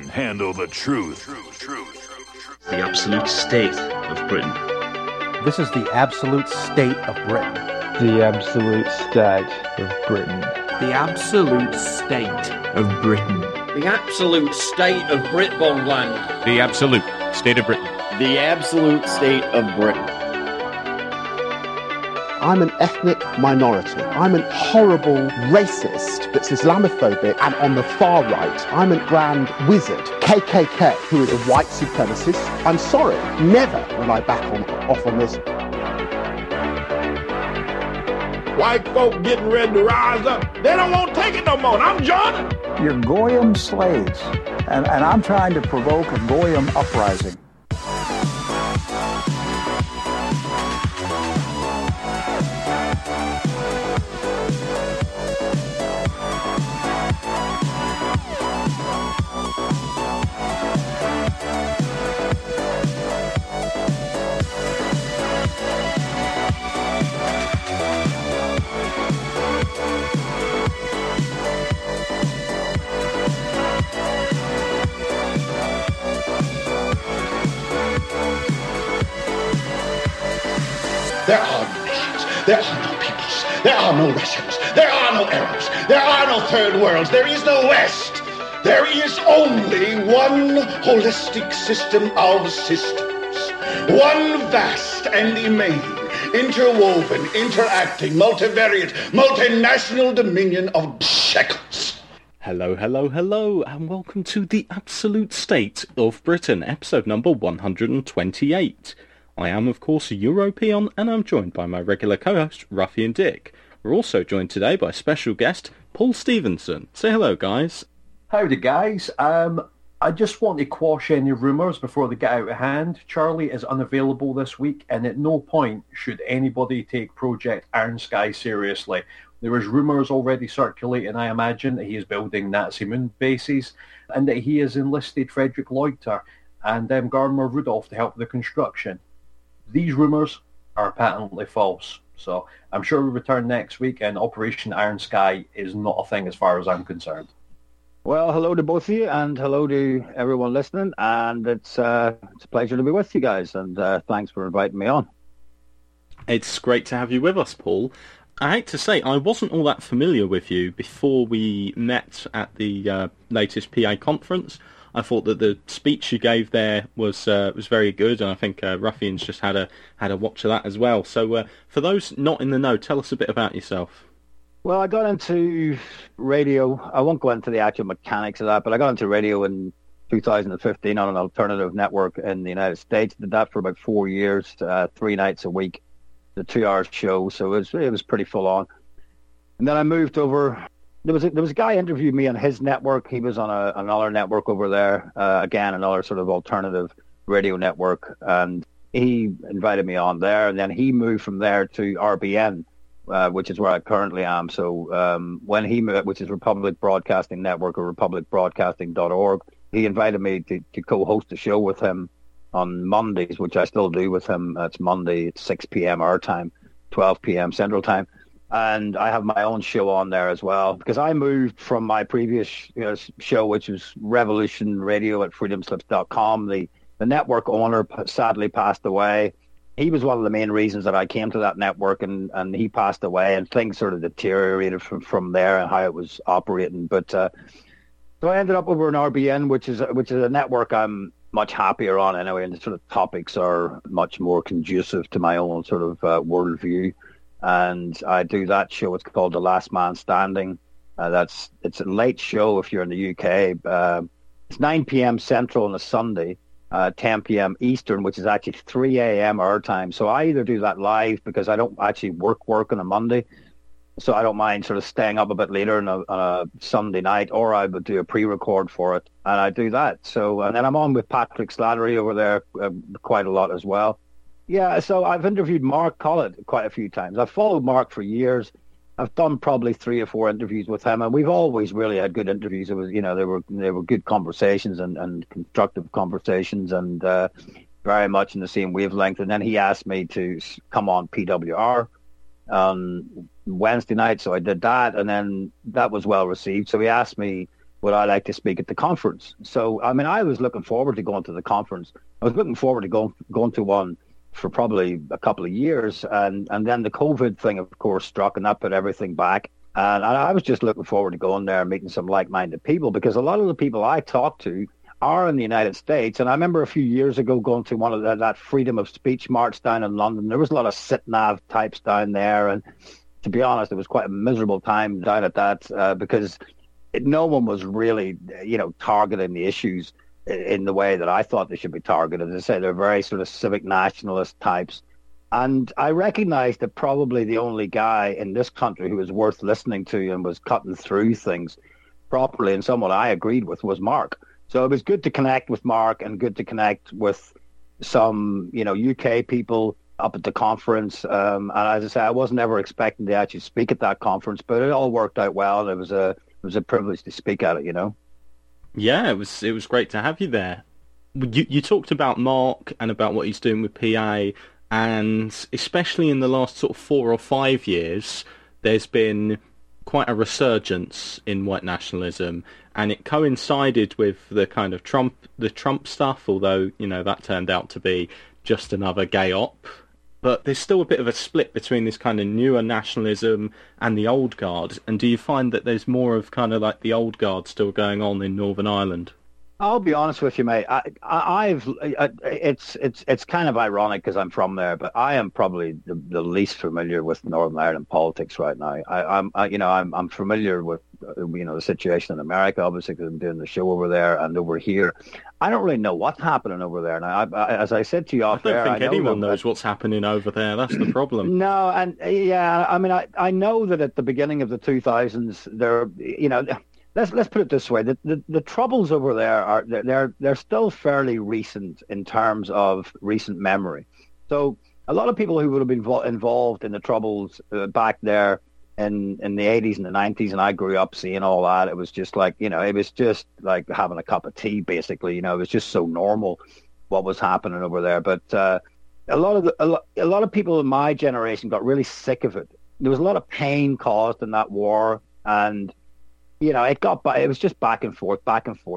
handle the truth. The absolute state of Britain. This is the absolute state of Britain. The absolute state of Britain. The absolute state of Britain. The absolute state of Britbongland. The absolute state of Britain. The absolute state of Britain. I'm an ethnic minority. I'm a horrible racist that's Islamophobic and on the far right. I'm a grand wizard, KKK, who is a white supremacist. I'm sorry, never will I back off on this. White folk getting ready to rise up. They don't want to take it no more. I'm joining. You're Goyim slaves, and I'm trying to provoke a Goyim uprising. There are no nations, there are no peoples, there are no Russians, there are no Arabs, there are no third worlds, there is no West. There is only one holistic system of systems. One vast and immane, interwoven, interacting, multivariate, multinational dominion of shekels. Hello, hello, hello, and welcome to The Absolute State of Britain, episode number 128. I am, of course, a European, and I'm joined by my regular co-host, Ruffian Dick. We're also joined today by special guest, Paul Stevenson. Say hello, guys. Howdy, guys. I just want to quash any rumours before they get out of hand. Charlie is unavailable this week, and at no point should anybody take Project Iron Sky seriously. There is rumours already circulating, I imagine, that he is building Nazi moon bases, and that he has enlisted Frederick Leuchter and Gardner Rudolph to help with the construction. These rumours are patently false. So I'm sure we'll return next week, and Operation Iron Sky is not a thing as far as I'm concerned. Well, hello to both of you, and hello to everyone listening. And it's a pleasure to be with you guys, and thanks for inviting me on. It's great to have you with us, Paul. I hate to say, I wasn't all that familiar with you before we met at the latest PA conference. I thought that the speech you gave there was very good, and I think Ruffian's just had a watch of that as well. So for those not in the know, tell us a bit about yourself. Well, I got into radio. I won't go into the actual mechanics of that, but I got into radio in 2015 on an alternative network in the United States. Did that for about 4 years, 3 nights a week, the 2-hour show. So it was pretty full on. And then I moved over. There was a guy interviewed me on his network. He was on another network over there, again, another sort of alternative radio network, and he invited me on there, and then he moved from there to RBN, which is where I currently am. So when he moved, which is Republic Broadcasting Network or republicbroadcasting.org, he invited me to co-host a show with him on Mondays, which I still do with him. It's Monday at 6 p.m. our time, 12 p.m. Central Time. And I have my own show on there as well, because I moved from my previous show, which was Revolution Radio at freedomslips.com. The network owner sadly passed away. He was one of the main reasons that I came to that network, and he passed away, and things sort of deteriorated from there and how it was operating. But so I ended up over in RBN, which is a network I'm much happier on anyway, and the sort of topics are much more conducive to my own sort of worldview. And I do that show. It's called The Last Man Standing. It's a late show if you're in the UK. It's 9 p.m. Central on a Sunday, 10 p.m. Eastern, which is actually 3 a.m. our time. So I either do that live because I don't actually work on a Monday, so I don't mind sort of staying up a bit later on a Sunday night, or I would do a pre-record for it, and I do that. So, and then I'm on with Patrick Slattery over there quite a lot as well. Yeah, so I've interviewed Mark Collett quite a few times. I've followed Mark for years. I've done probably 3 or 4 interviews with him, and we've always really had good interviews. It was, they were good conversations and constructive conversations, and very much in the same wavelength. And then he asked me to come on PWR on Wednesday night, so I did that, and then that was well received. So he asked me would I like to speak at the conference? So, I mean, I was looking forward to going to the conference. I was looking forward to going to one for probably a couple of years. And then the COVID thing, of course, struck, and that put everything back. And I was just looking forward to going there and meeting some like-minded people, because a lot of the people I talk to are in the United States. And I remember a few years ago going to one of that freedom of speech march down in London. There was a lot of sit-nav types down there. And to be honest, it was quite a miserable time down at that because no one was really, targeting the issues in the way that I thought they should be targeted. As I say, they're very sort of civic nationalist types. And I recognized that probably the only guy in this country who was worth listening to and was cutting through things properly, and someone I agreed with, was Mark. So it was good to connect with Mark and good to connect with some, UK people up at the conference. And as I say, I wasn't ever expecting to actually speak at that conference, but it all worked out well. And it was a privilege to speak at it, Yeah, it was great to have you there. You talked about Mark and about what he's doing with PA, and especially in the last sort of 4 or 5 years, there's been quite a resurgence in white nationalism, and it coincided with the kind of Trump stuff, although, that turned out to be just another gay op. But there's still a bit of a split between this kind of newer nationalism and the old guard. And do you find that there's more of kind of like the old guard still going on in Northern Ireland? I'll be honest with you, mate. It's kind of ironic because I'm from there, but I am probably the least familiar with Northern Ireland politics right now. I'm familiar with the situation in America, obviously, because I'm doing the show over there, and over here, I don't really know what's happening over there. Now, as I said to you off air, I don't think anyone knows what's happening over there. That's the problem. No, and yeah, I mean, I know that at the beginning of the 2000s, there, Let's put it this way: the troubles over there are they're still fairly recent in terms of recent memory. So a lot of people who would have been involved in the troubles back there in the 80s and the 90s, and I grew up seeing all that. It was just like it was just like having a cup of tea, basically. It was just so normal what was happening over there. But a lot of people in my generation got really sick of it. There was a lot of pain caused in that war, and it was just back and forth.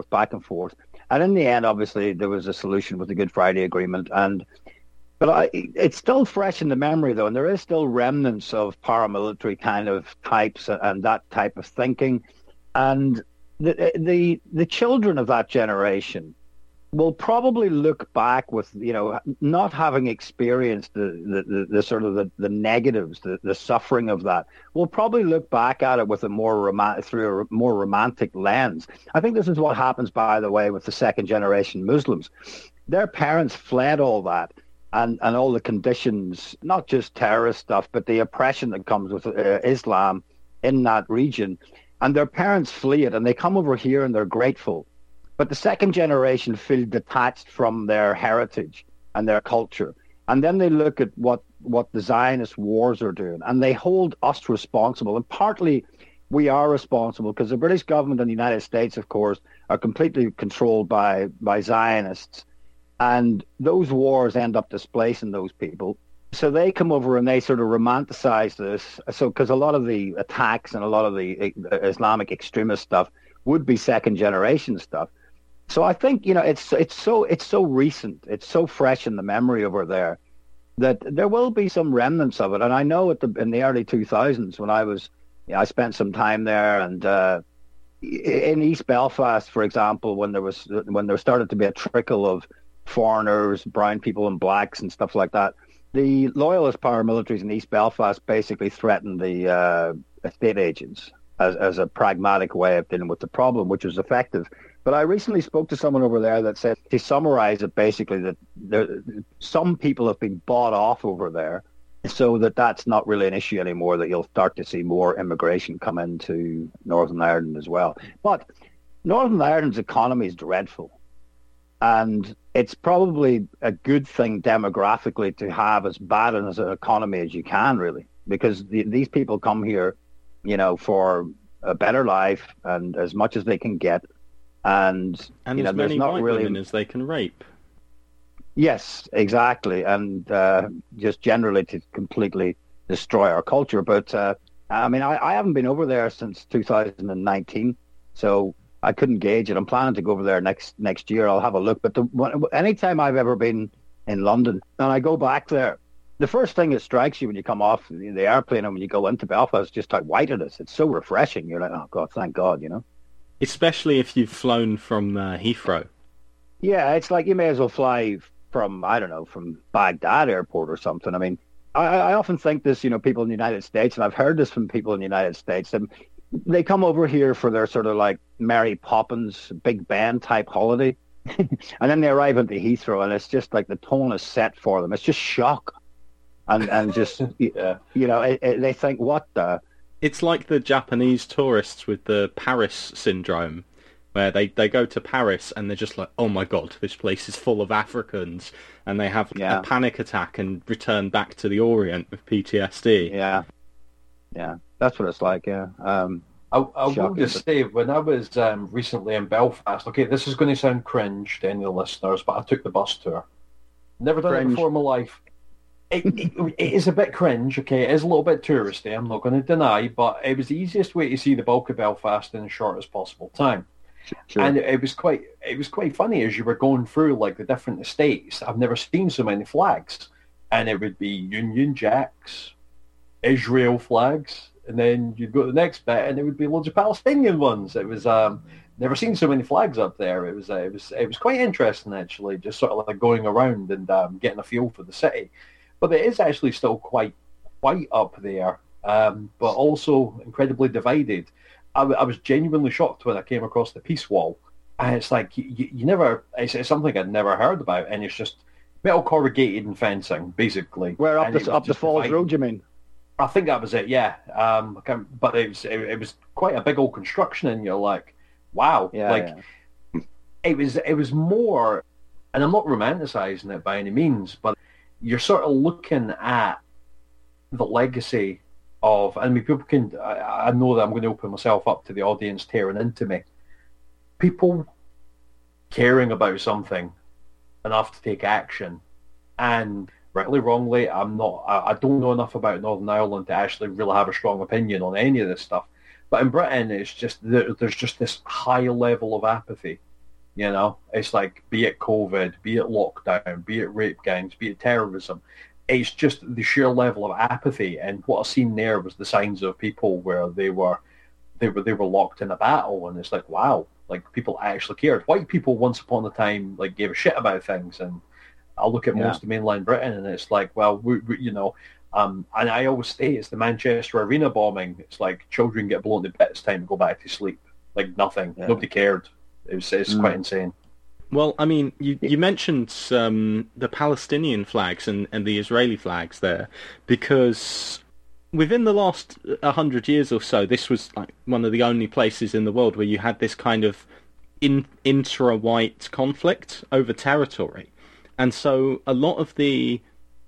And in the end, obviously, there was a solution with the Good Friday Agreement. But it's still fresh in the memory, though, and there is still remnants of paramilitary kind of types and that type of thinking. And the children of that generation will probably look back with, not having experienced the sort of the negatives, the suffering of that. We'll probably look back at it with through a more romantic lens. I think this is what happens, by the way, with the second generation Muslims. Their parents fled all that and all the conditions, not just terrorist stuff, but the oppression that comes with Islam in that region. And their parents flee it, and they come over here and they're grateful. But the second generation feel detached from their heritage and their culture. And then they look at what the Zionist wars are doing, and they hold us responsible. And partly we are responsible because the British government and the United States, of course, are completely controlled by Zionists. And those wars end up displacing those people. So they come over and they sort of romanticize this. So because a lot of the attacks and a lot of the Islamic extremist stuff would be second generation stuff. So I think, it's so recent, it's so fresh in the memory over there that there will be some remnants of it. And I know in the early 2000s when I spent some time there, and in East Belfast, for example, when there started to be a trickle of foreigners, brown people and blacks and stuff like that, the loyalist paramilitaries in East Belfast basically threatened the estate agents as a pragmatic way of dealing with the problem, which was effective. But I recently spoke to someone over there that said, to summarize it, basically that some people have been bought off over there, so that's not really an issue anymore, that you'll start to see more immigration come into Northern Ireland as well. But Northern Ireland's economy is dreadful. And it's probably a good thing demographically to have as bad as an economy as you can, really, because these people come here, for a better life and as much as they can get. And as many white women as they can rape. Yes, exactly. And just generally to completely destroy our culture. But, I haven't been over there since 2019. So I couldn't gauge it. I'm planning to go over there next year. I'll have a look. But anytime I've ever been in London and I go back there, the first thing that strikes you when you come off the airplane and when you go into Belfast is just how white it is. It's so refreshing. You're like, oh, God, thank God, you know. Especially if you've flown from Heathrow. Yeah, it's like you may as well fly from, I don't know, from Baghdad airport or something. I mean, I often think this, you know, people in the United States, and I've heard this from people in the United States, and they come over here for their sort of like Mary Poppins, Big Ben type holiday. And then they arrive into Heathrow and it's just like the tone is set for them. It's just shock. And just, you know, they think, what the... It's like the Japanese tourists with the Paris syndrome, where they go to Paris and they're just like, oh my God, this place is full of Africans, and they have a panic attack and return back to the Orient with PTSD. Yeah, that's what it's like, yeah. I will just say, when I was recently in Belfast, okay, this is going to sound cringe to any of the listeners, but I took the bus tour. Never done it before in my life. It is a bit cringe, okay, it is a little bit touristy, I'm not going to deny, but it was the easiest way to see the bulk of Belfast in the shortest possible time. Sure. And it was quite funny as you were going through like the different estates. I've never seen so many flags, and it would be Union Jacks, Israel flags, and then you'd go to the next bit and it would be loads of Palestinian ones. It was never seen so many flags up there. It was quite interesting actually, just sort of like going around and getting a feel for the city. But it is actually still quite white up there, but also incredibly divided. I was genuinely shocked when I came across the Peace Wall, and it's like you never. It's something I'd never heard about, and it's just metal corrugated and fencing, basically. Where up the Falls Road, you mean? I think that was it. Yeah, but it was quite a big old construction, and you're like, wow, it was more. And I'm not romanticizing it by any means, but you're sort of looking at the legacy of, I mean, people can, I know that I'm going to open myself up to the audience tearing into me. People caring about something enough to take action. And rightly, wrongly, I don't know enough about Northern Ireland to actually really have a strong opinion on any of this stuff. But in Britain, it's just, there's just this high level of apathy. You know, it's like, be it COVID, be it lockdown, be it rape gangs, be it terrorism. It's just the sheer level of apathy. And what I seen there was the signs of people where they were locked in a battle. And it's like, wow, like people actually cared. White people once upon a time like gave a shit about things. And I look at most of mainland Britain and it's like, well, we you know, and I always say it's the Manchester Arena bombing. It's like children get blown to bits, time to go back to sleep. Like nothing. Yeah. Nobody cared. It's quite insane. Well, I mean, you mentioned the Palestinian flags and the Israeli flags there, because within the last 100 years or so, this was like one of the only places in the world where you had this kind of intra-white conflict over territory, and so a lot of the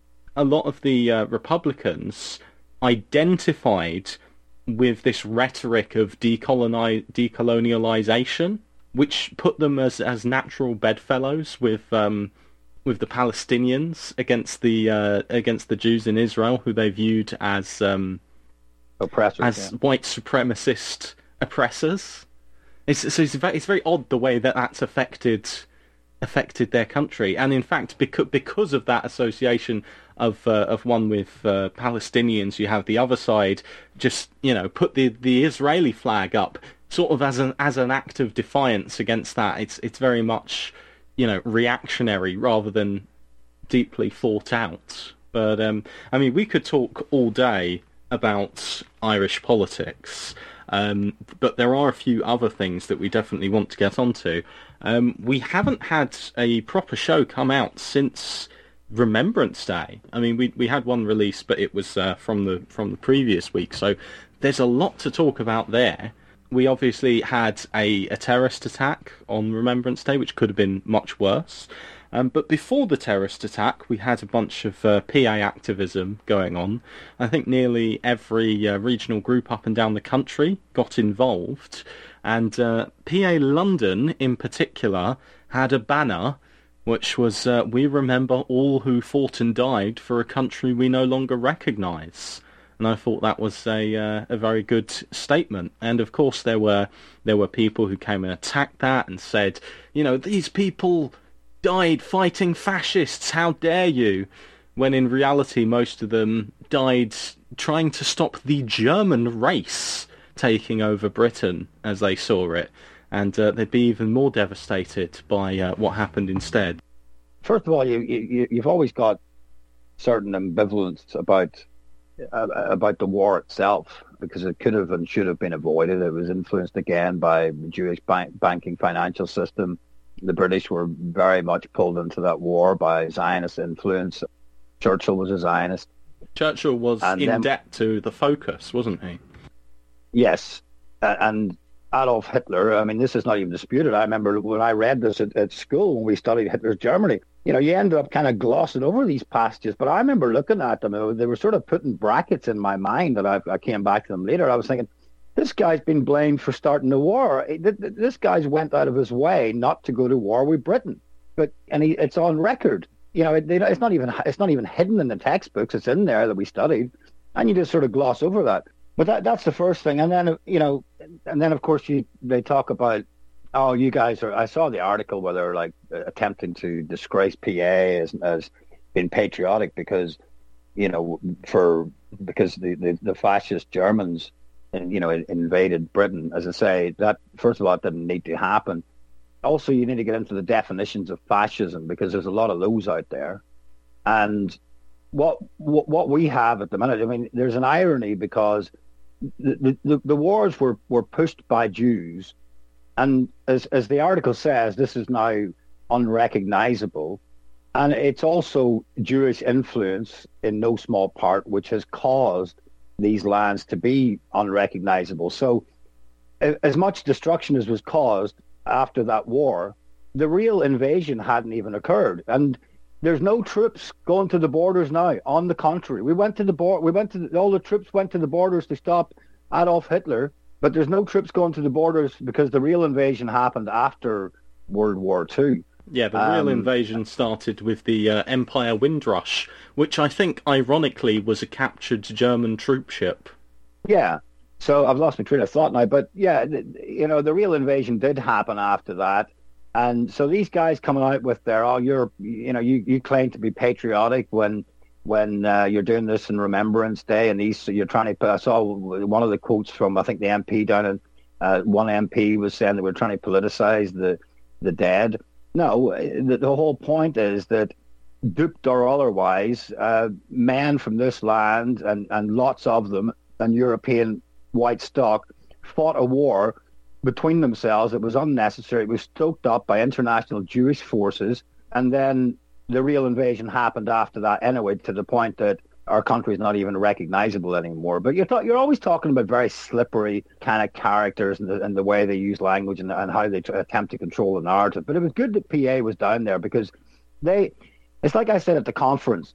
Republicans identified with this rhetoric of decolonialization, which put them as natural bedfellows with the Palestinians against the Jews in Israel, who they viewed as oppressors, as white supremacist oppressors. It's very odd the way that's affected their country, and in fact, because of that association of one with Palestinians, you have the other side just put the Israeli flag up, sort of as an act of defiance against that. It's very much reactionary rather than deeply thought out. But I mean, we could talk all day about Irish politics, but there are a few other things that we definitely want to get onto. We haven't had a proper show come out since Remembrance Day. I mean, we had one release, but it was from the previous week, so there's a lot to talk about there. We obviously had a terrorist attack on Remembrance Day, which could have been much worse. But before the terrorist attack, we had a bunch of PA activism going on. I think nearly every regional group up and down the country got involved. And PA London, in particular, had a banner which was, "We remember all who fought and died for a country we no longer recognise." And I thought that was a very good statement. And of course there were people who came and attacked that and said, these people died fighting fascists, how dare you? When in reality most of them died trying to stop the German race taking over Britain as they saw it. And they'd be even more devastated by what happened instead. First of all, you've always got certain ambivalence about the war itself, because it could have and should have been avoided. It was influenced again by the Jewish banking financial system. The British were very much pulled into that war by Zionist influence. Churchill was a Zionist. Churchill was in debt to the Focus, wasn't he? Yes, and Adolf Hitler, I mean, this is not even disputed. I remember when I read this at school when we studied Hitler's Germany, you ended up kind of glossing over these passages, but I remember looking at them. They were sort of putting brackets in my mind that I came back to them later. I was thinking, this guy's been blamed for starting the war. This guy's went out of his way not to go to war with Britain, it's on record. It's not even hidden in the textbooks. It's in there that we studied, and you just sort of gloss over that. But that's the first thing, and then of course they talk about, oh, you guys are. I saw the article where they're like attempting to disgrace PA as being patriotic because the fascist Germans invaded Britain. As I say, that first of all, it didn't need to happen. Also, you need to get into the definitions of fascism, because there's a lot of those out there, and what we have at the minute. I mean, there's an irony because the wars were pushed by Jews, and as the article says, this is now unrecognizable, and it's also Jewish influence in no small part which has caused these lands to be unrecognizable. So as much destruction as was caused after that war, the real invasion hadn't even occurred, and there's no troops going to the borders now. On the contrary, all the troops went to the borders to stop Adolf Hitler, but there's no troops going to the borders because the real invasion happened after World War II. Yeah, the real invasion started with the Empire Windrush, which I think, ironically, was a captured German troop ship. Yeah, so I've lost my train of thought now, but yeah, the real invasion did happen after that. And so these guys coming out with their, you claim to be patriotic when you're doing this in Remembrance Day, and you're trying to. I saw one of the quotes from, I think, the MP down in one MP was saying that we're trying to politicize the dead. No, the whole point is that, duped or otherwise, men from this land and lots of them and European white stock fought a war between themselves. It was unnecessary. It was stoked up by international Jewish forces, and then the real invasion happened after that anyway, to the point that our country is not even recognizable anymore. But you're always talking about very slippery kind of characters and the way they use language and how they attempt to control the narrative. But it was good that PA was down there, because it's like I said at the conference,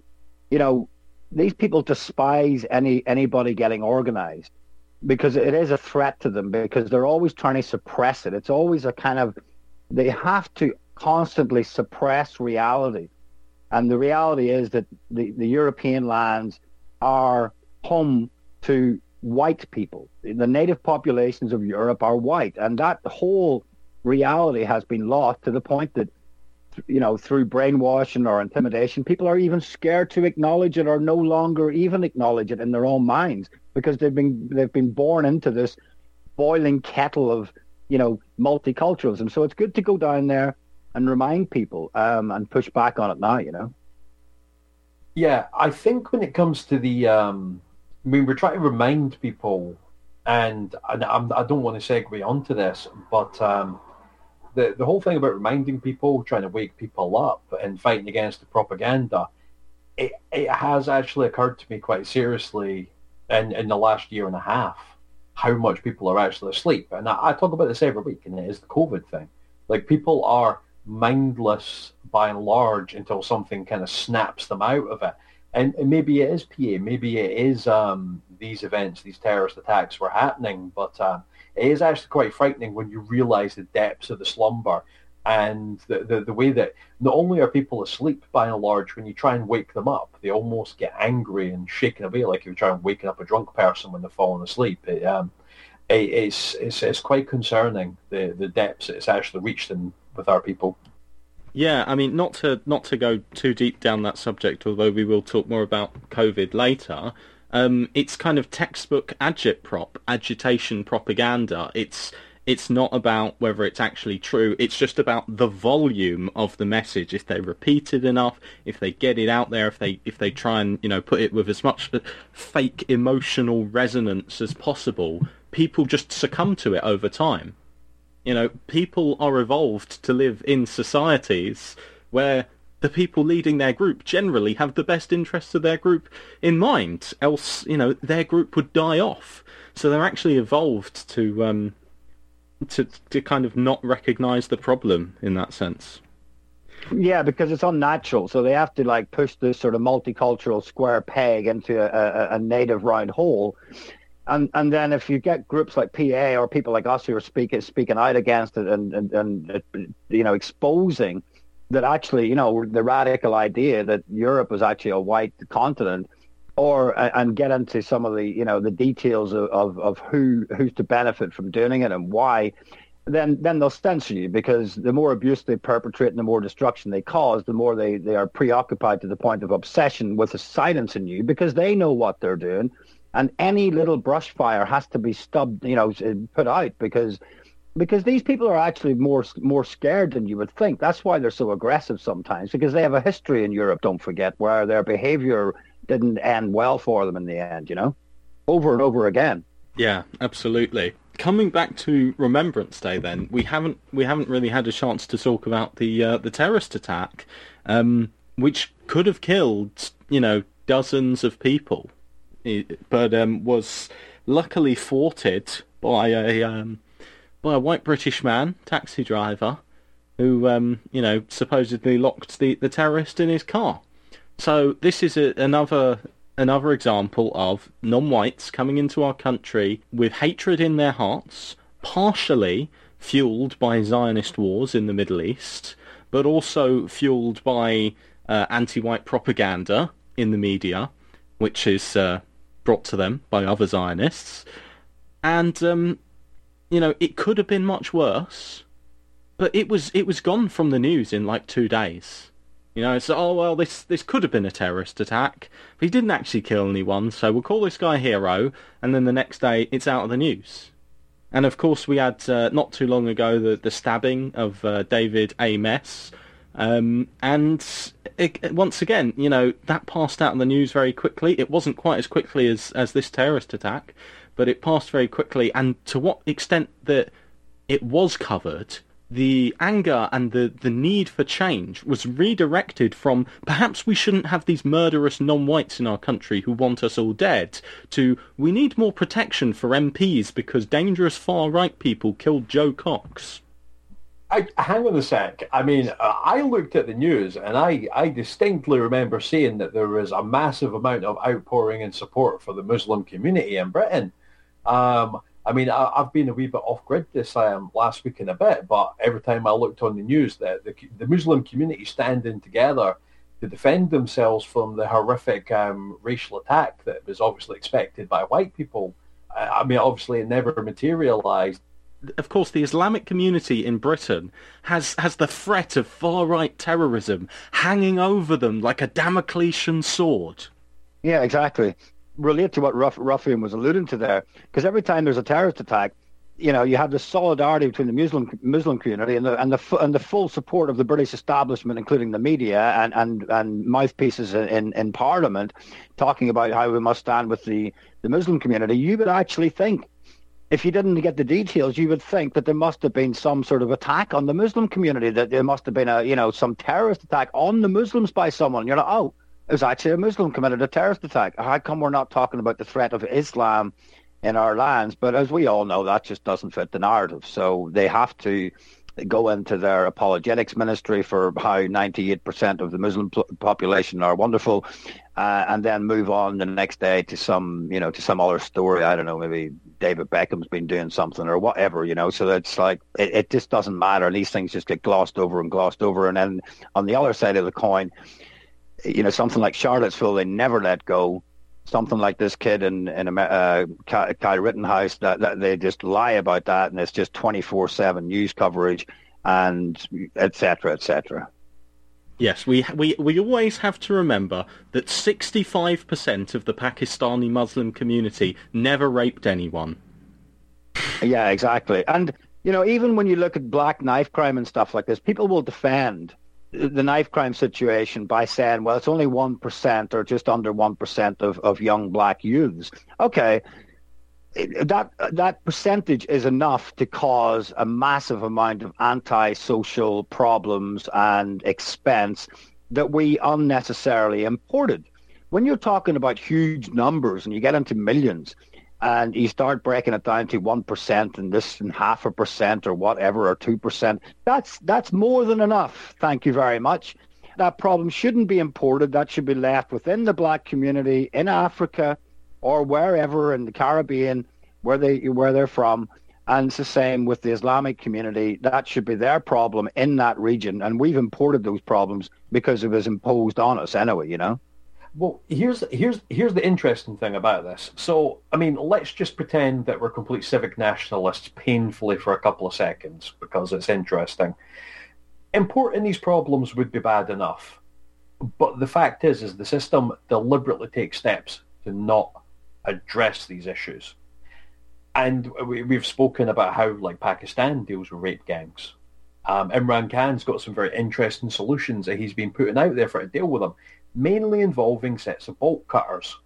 these people despise anybody getting organized, because it is a threat to them, because they're always trying to suppress it. It's always a kind of, they have to constantly suppress reality. And the reality is that the European lands are home to white people. The native populations of Europe are white. And that whole reality has been lost, to the point that, through brainwashing or intimidation, people are even scared to acknowledge it, or no longer even acknowledge it in their own minds, because they've been born into this boiling kettle of, multiculturalism. So it's good to go down there and remind people and push back on it now, Yeah, I think when it comes to the, we're trying to remind people, and I don't want to segue onto this, but the whole thing about reminding people, trying to wake people up and fighting against the propaganda, it has actually occurred to me quite seriously in the last year and a half, how much people are actually asleep. And I talk about this every week, and it is the COVID thing. Like, people are mindless by and large until something kind of snaps them out of it. And maybe it is PA, maybe it is these events, these terrorist attacks were happening, but it is actually quite frightening when you realise the depths of the slumber. And the way that not only are people asleep by and large, when you try and wake them up, they almost get angry and shaken away like you try and waking up a drunk person when they're falling asleep. It's quite concerning, the depths it's actually reached with our people. Yeah, I mean, not to go too deep down that subject, although we will talk more about COVID later. It's kind of textbook agitation propaganda. It's not about whether it's actually true. It's just about the volume of the message. If they repeat it enough, if they get it out there, if they try and put it with as much fake emotional resonance as possible, people just succumb to it over time. People are evolved to live in societies where the people leading their group generally have the best interests of their group in mind. Else, their group would die off. So they're actually evolved to kind of not recognise the problem in that sense. Yeah, because it's unnatural. So they have to push this sort of multicultural square peg into a native round hole. And then if you get groups like PA or people like us who are speaking out against it and exposing that actually, the radical idea that Europe was actually a white continent, and get into some of the, the details of who's to benefit from doing it and why, then they'll censor you, because the more abuse they perpetrate and the more destruction they cause, the more they are preoccupied to the point of obsession with silencing you, because they know what they're doing. And any little brush fire has to be stubbed, put out, because these people are actually more scared than you would think. That's why they're so aggressive sometimes, because they have a history in Europe, don't forget, where their behavior didn't end well for them in the end, over and over again. Yeah, absolutely. Coming back to Remembrance Day, then, we haven't really had a chance to talk about the terrorist attack, which could have killed, dozens of people. But was luckily thwarted by a white British man, taxi driver, who supposedly locked the terrorist in his car. So this is another example of non-whites coming into our country with hatred in their hearts, partially fueled by Zionist wars in the Middle East, but also fueled by anti-white propaganda in the media, which is brought to them by other Zionists. And, it could have been much worse, but it was gone from the news in 2 days. So, this could have been a terrorist attack, but he didn't actually kill anyone, so we'll call this guy a hero, and then the next day it's out of the news. And of course we had, not too long ago, the stabbing of David A. Mess, and once again, that passed out in the news very quickly. It wasn't quite as quickly as this terrorist attack, but it passed very quickly. And to what extent that it was covered, the anger and the need for change was redirected from perhaps we shouldn't have these murderous non-whites in our country who want us all dead, to we need more protection for MPs because dangerous far-right people killed Joe Cox. Hang on a sec. I mean, I looked at the news and I distinctly remember seeing that there was a massive amount of outpouring and support for the Muslim community in Britain. I mean, I've been a wee bit off-grid this last week and a bit, but every time I looked on the news, the Muslim community standing together to defend themselves from the horrific racial attack that was obviously expected by white people. I mean, obviously it never materialised. Of course, the Islamic community in Britain has the threat of far-right terrorism hanging over them like a Damoclesian sword. Yeah, exactly. Relate to what Ruffian was alluding to there, because every time there's a terrorist attack, you have the solidarity between the Muslim community and the full support of the British establishment, including the media and mouthpieces in Parliament, talking about how we must stand with the Muslim community. You would actually think, if you didn't get the details, you would think that there must have been some sort of attack on the Muslim community, that there must have been some terrorist attack on the Muslims by someone. You're like, oh, it was actually a Muslim committed a terrorist attack. How come we're not talking about the threat of Islam in our lands? But as we all know, that just doesn't fit the narrative. So they have to go into their apologetics ministry for how 98% of the Muslim population are wonderful, and then move on the next day to some other story. I don't know, maybe David Beckham's been doing something or whatever, so it's like it just doesn't matter, and these things just get glossed over, and then on the other side of the coin, something like Charlottesville, they never let go. Something like this kid in Kyle Rittenhouse, that they just lie about that, and it's just 24/7 news coverage, and et cetera, et cetera. Yes, we always have to remember that 65% of the Pakistani Muslim community never raped anyone. Yeah, exactly. And, even when you look at black knife crime and stuff like this, people will defend the knife crime situation by saying, well, it's only 1% or just under 1% of young black youths. Okay, that percentage is enough to cause a massive amount of anti-social problems and expense that we unnecessarily imported. When you're talking about huge numbers and you get into millions, and you start breaking it down to 1% and this and 0.5% or whatever, or 2%, that's more than enough. Thank you very much. That problem shouldn't be imported. That should be left within the black community in Africa or wherever in the Caribbean where they're from. And it's the same with the Islamic community. That should be their problem in that region. And we've imported those problems because it was imposed on us anyway, Well, here's the interesting thing about this. So, let's just pretend that we're complete civic nationalists painfully for a couple of seconds because it's interesting. Importing these problems would be bad enough. But the fact is the system deliberately takes steps to not address these issues. And we've spoken about how, like, Pakistan deals with rape gangs. Imran Khan's got some very interesting solutions that he's been putting out there for to deal with them, mainly involving sets of bolt cutters.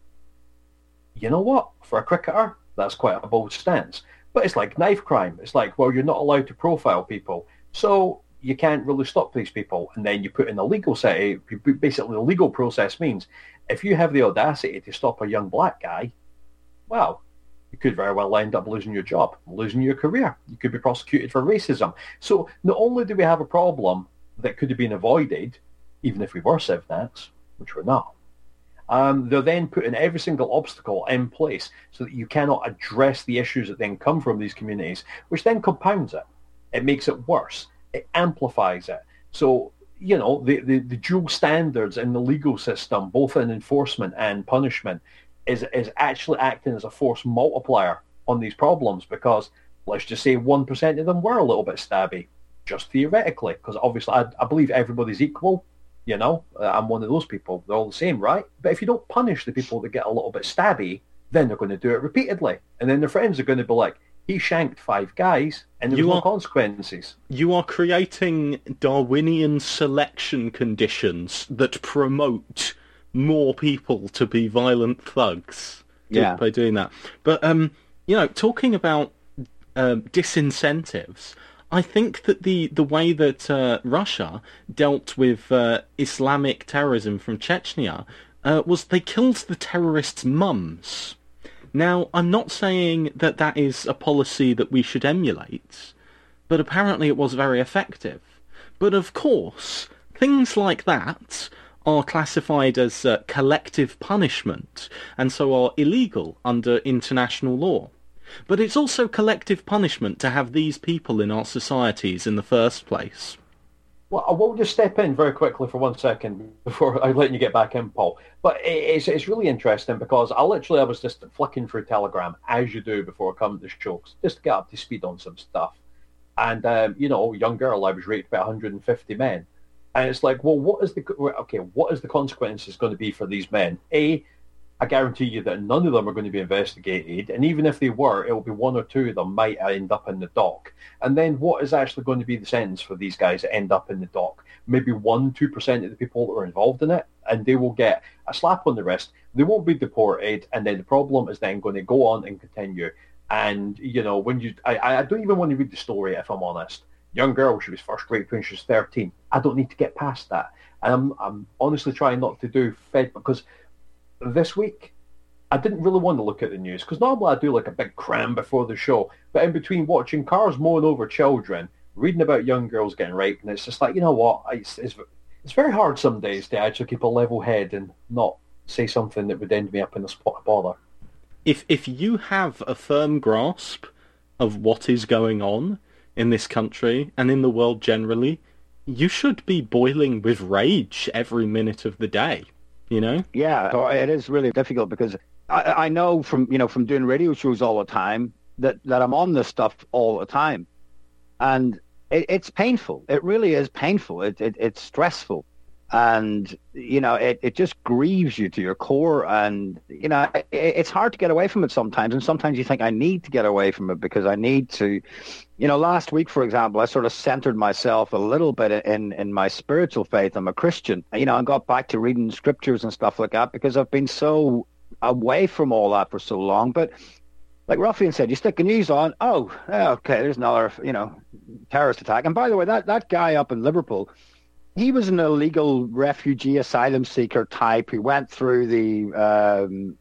You know what? For a cricketer, that's quite a bold stance. But it's like knife crime. It's like, well, you're not allowed to profile people, so you can't really stop these people. And then you put in a legal set. Basically, the legal process means if you have the audacity to stop a young black guy, well, you could very well end up losing your job, losing your career. You could be prosecuted for racism. So not only do we have a problem that could have been avoided, even if we were CivNats, which we're not, they're then putting every single obstacle in place so that you cannot address the issues that then come from these communities, which then compounds it. It makes it worse. It amplifies it. So, the dual standards in the legal system, both in enforcement and punishment, is actually acting as a force multiplier on these problems, because let's just say 1% of them were a little bit stabby, just theoretically, because obviously I believe everybody's equal. I'm one of those people. They're all the same, right? But if you don't punish the people that get a little bit stabby, then they're going to do it repeatedly. And then their friends are going to be like, he shanked 5 guys and there was no consequences. You are creating Darwinian selection conditions that promote more people to be violent thugs by doing that. But, talking about disincentives, I think that the way that Russia dealt with Islamic terrorism from Chechnya was they killed the terrorists' mums. Now, I'm not saying that is a policy that we should emulate, but apparently it was very effective. But of course, things like that are classified as collective punishment, and so are illegal under international law. But it's also collective punishment to have these people in our societies in the first place. Well, I will just step in very quickly for 1 second before I let you get back in, Paul. But it's really interesting because I was just flicking through Telegram, as you do before coming to the show, just to get up to speed on some stuff. And, young girl, I was raped by 150 men. And it's like, well, what is the consequences going to be for these men? I guarantee you that none of them are going to be investigated, and even if they were, it will be 1 or 2 of them might end up in the dock. And then what is actually going to be the sentence for these guys that end up in the dock? Maybe 1-2% of the people that were involved in it, and they will get a slap on the wrist. They won't be deported, and then the problem is then going to go on and continue. And, I don't even want to read the story, if I'm honest. Young girl, she was first raped when she was 13. I don't need to get past that. And I'm honestly trying not to do Fed, because this week, I didn't really want to look at the news, because normally I do like a big cram before the show, but in between watching cars mowing over children, reading about young girls getting raped, and it's just like, you know what, it's very hard some days to actually keep a level head and not say something that would end me up in a spot of bother. if you have a firm grasp of what is going on in this country and in the world generally, you should be boiling with rage every minute of the day, you know? Yeah, so it is really difficult because I know from doing radio shows all the time that I'm on this stuff all the time. And it's painful. It really is painful. It's stressful. And, it just grieves you to your core. And, it's hard to get away from it sometimes. And sometimes you think I need to get away from it because I need to, last week, for example, I sort of centered myself a little bit in my spiritual faith. I'm a Christian, and got back to reading scriptures and stuff like that because I've been so away from all that for so long. But like Ruffian said, you stick the news on, okay, there's another, terrorist attack. And by the way, that guy up in Liverpool, he was an illegal refugee asylum seeker type who went through the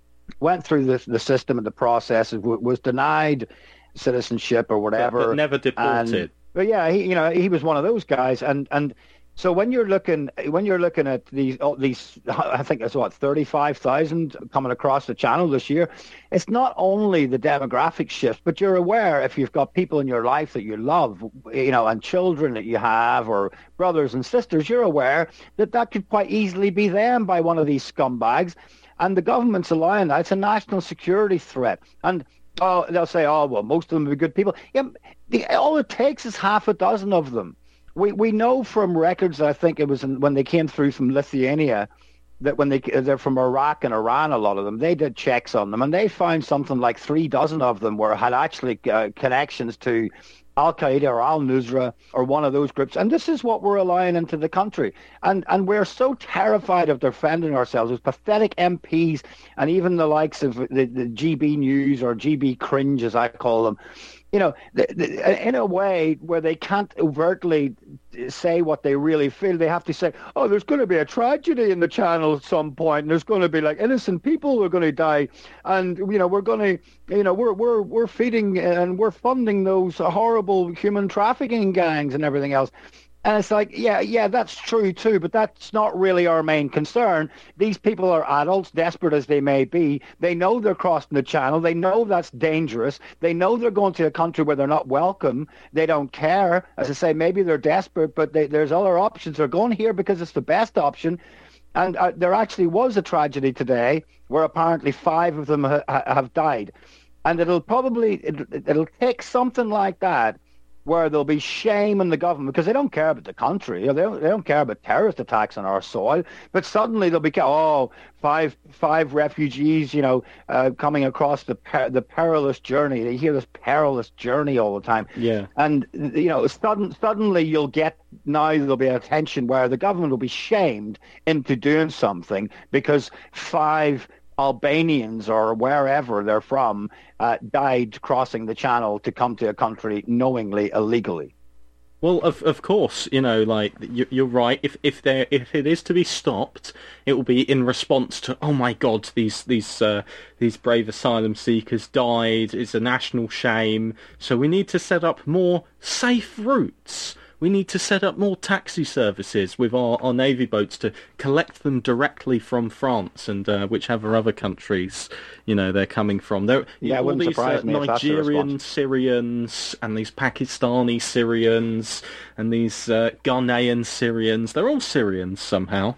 system and the process, was denied citizenship or whatever, but never deported. But yeah, he was one of those guys, and so when you're looking at these, I think it's 35,000 coming across the channel this year. It's not only the demographic shift, but you're aware if you've got people in your life that you love, and children that you have, or brothers and sisters, you're aware that could quite easily be them by one of these scumbags, and the government's allowing that. It's a national security threat, and they'll say, well, most of them are good people. Yeah, all it takes is half a dozen of them. We know from records, I think it was when they came through from Lithuania, that when they're from Iraq and Iran, a lot of them, they did checks on them, and they found something like 3 dozen of them had actually connections to Al-Qaeda or Al-Nusra or one of those groups. And this is what we're allowing into the country. And we're so terrified of defending ourselves as pathetic MPs and even the likes of the GB News or GB Cringe, as I call them, in a way where they can't overtly say what they really feel. They have to say, there's going to be a tragedy in the channel at some point, and there's going to be innocent people who are going to die, and we're going to, we're feeding and we're funding those horrible human trafficking gangs and everything else. And it's like, yeah, that's true too, but that's not really our main concern. These people are adults, desperate as they may be. They know they're crossing the channel. They know that's dangerous. They know they're going to a country where they're not welcome. They don't care. As I say, maybe they're desperate, but there's other options. They're going here because it's the best option. And there actually was a tragedy today where apparently 5 of them have died. And it'll take something like that where there'll be shame in the government because they don't care about the country. They don't care about terrorist attacks on our soil. But suddenly they'll be, five refugees, coming across the perilous journey. They hear this perilous journey all the time. Yeah. And, suddenly there'll be a tension where the government will be shamed into doing something because 5 Albanians or wherever they're from died crossing the channel to come to a country knowingly, illegally. Well, of course, you're right. If it is to be stopped, it will be in response to, oh my God, these brave asylum seekers died. It's a national shame. So we need to set up more safe routes. We need to set up more taxi services with our navy boats to collect them directly from France and whichever other countries they're coming from. All these Nigerian Syrians and these Pakistani Syrians and these Ghanaian Syrians. They're all Syrians somehow,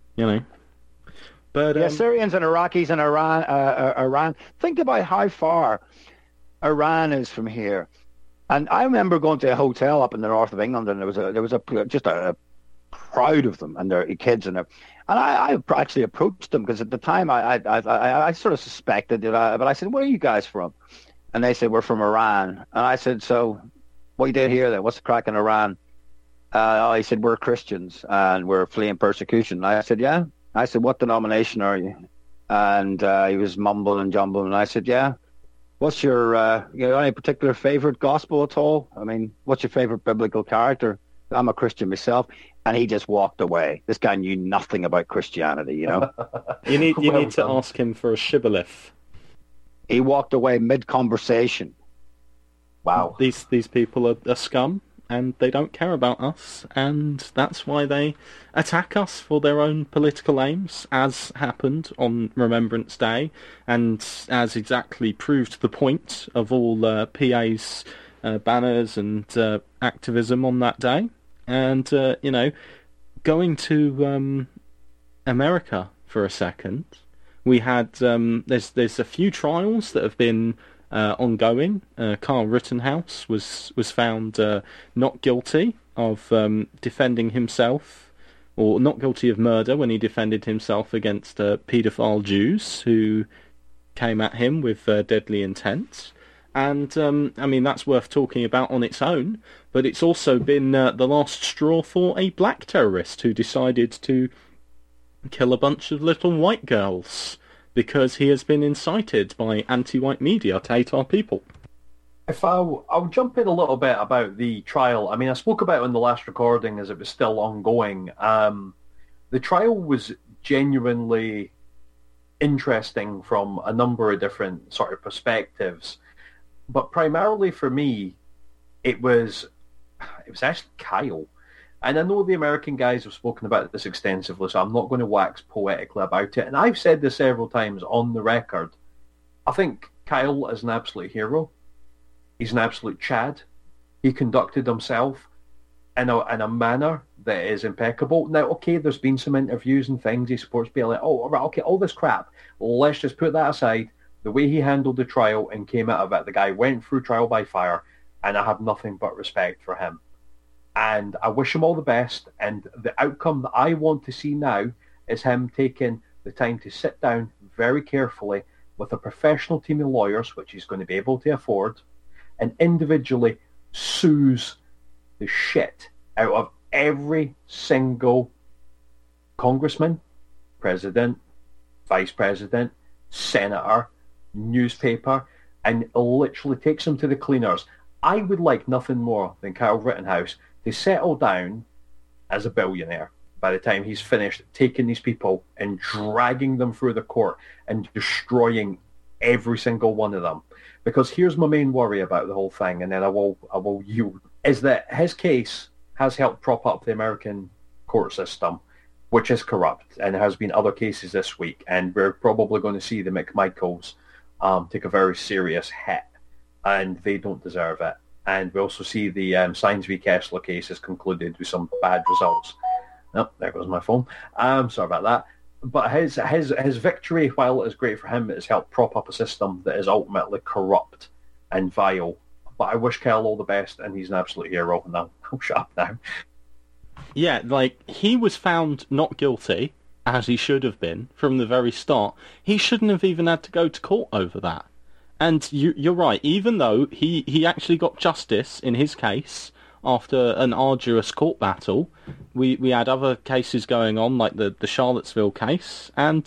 But Syrians and Iraqis and Iran. Think about how far Iran is from here. And I remember going to a hotel up in the north of England, and there was just a crowd of them and their kids and I actually approached them because at the time I sort of suspected but I said, "Where are you guys from?" And they said, "We're from Iran." And I said, "So, what you did here then? What's the crack in Iran?" He said, "We're Christians and we're fleeing persecution." And I said, "Yeah." I said, "What denomination are you?" And he was mumbling and jumbling, and I said, "Yeah. What's your, any particular favorite gospel at all? I mean, what's your favorite biblical character?" I'm a Christian myself. And he just walked away. This guy knew nothing about Christianity, You need to ask him for a shibboleth. He walked away mid-conversation. Wow. These people are scum. and they don't care about us, and that's why they attack us for their own political aims, as happened on Remembrance Day, and as exactly proved the point of all PA's banners and activism on that day. And, going to America for a second, we had there's a few trials that have been ongoing. Kyle Rittenhouse was found not guilty of defending himself, or not guilty of murder when he defended himself against paedophile Jews who came at him with deadly intent. And, that's worth talking about on its own, but it's also been the last straw for a black terrorist who decided to kill a bunch of little white girls because he has been incited by anti-white media to hate our people. If I'll jump in a little bit about the trial. I spoke about it in the last recording as it was still ongoing. The trial was genuinely interesting from a number of different sort of perspectives. But primarily for me, it was actually Kyle. And I know the American guys have spoken about this extensively, so I'm not going to wax poetically about it. And I've said this several times on the record. I think Kyle is an absolute hero. He's an absolute Chad. He conducted himself in a manner that is impeccable. Now, okay, there's been some interviews and things. He's supposed to be like, oh, right, okay, all this crap. Let's just put that aside. The way he handled the trial and came out of it, the guy went through trial by fire, and I have nothing but respect for him. And I wish him all the best, and the outcome that I want to see now is him taking the time to sit down very carefully with a professional team of lawyers, which he's going to be able to afford, and individually sues the shit out of every single congressman, president, vice president, senator, newspaper, and literally takes them to the cleaners. I would like nothing more than Kyle Rittenhouse to settle down as a billionaire by the time he's finished taking these people and dragging them through the court and destroying every single one of them. Because here's my main worry about the whole thing, and then I will yield, is that his case has helped prop up the American court system, which is corrupt, and there has been other cases this week, and we're probably going to see the McMichaels take a very serious hit, and they don't deserve it. And we also see the Saenz v. Kessler case has concluded with some bad results. Oh, there goes my phone. Sorry about that. But his victory, while it is great for him, it has helped prop up a system that is ultimately corrupt and vile. But I wish Kyle all the best, and he's an absolute hero. And I'll shut up now. Yeah, he was found not guilty, as he should have been, from the very start. He shouldn't have even had to go to court over that. And you're right, even though he actually got justice in his case after an arduous court battle, we had other cases going on, like the Charlottesville case, and,